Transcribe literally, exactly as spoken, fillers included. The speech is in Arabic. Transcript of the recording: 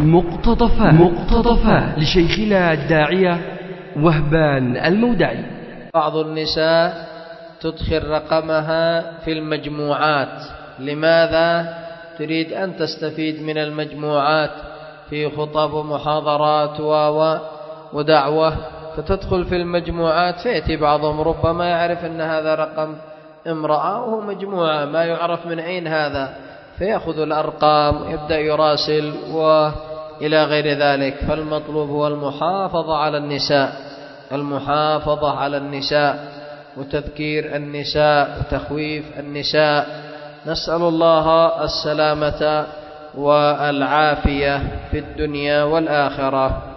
مقتطفات مقتطفات لشيخنا الداعية وهبان المودعي. بعض النساء تدخل رقمها في المجموعات. لماذا؟ تريد أن تستفيد من المجموعات في خطب ومحاضرات ودعوة، فتدخل في المجموعات، فيأتي بعضهم ربما يعرف أن هذا رقم امرأة وهو مجموعة، ما يعرف من أين هذا، فيأخذ الأرقام ويبدأ يراسل وإلى غير ذلك. فالمطلوب هو المحافظة على النساء، المحافظة على النساء وتذكير النساء وتخويف النساء. نسأل الله السلامة والعافية في الدنيا والآخرة.